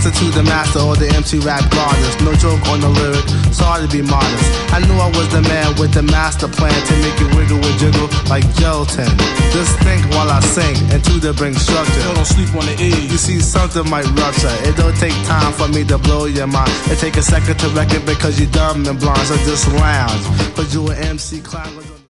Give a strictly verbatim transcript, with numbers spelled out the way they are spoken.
answer to the master or the M C rap goddess. No joke on the lyric, sorry to be modest. I knew I was the man with the master plan to make it wiggle and jiggle like gelatin. Just think while I sing, and to the bring structure. Yo, don't sleep on the E. You see, something might rupture. It don't take time for me to blow your mind. It take a second to reckon because you dumb and blind. So just lounge, but you an M C clown.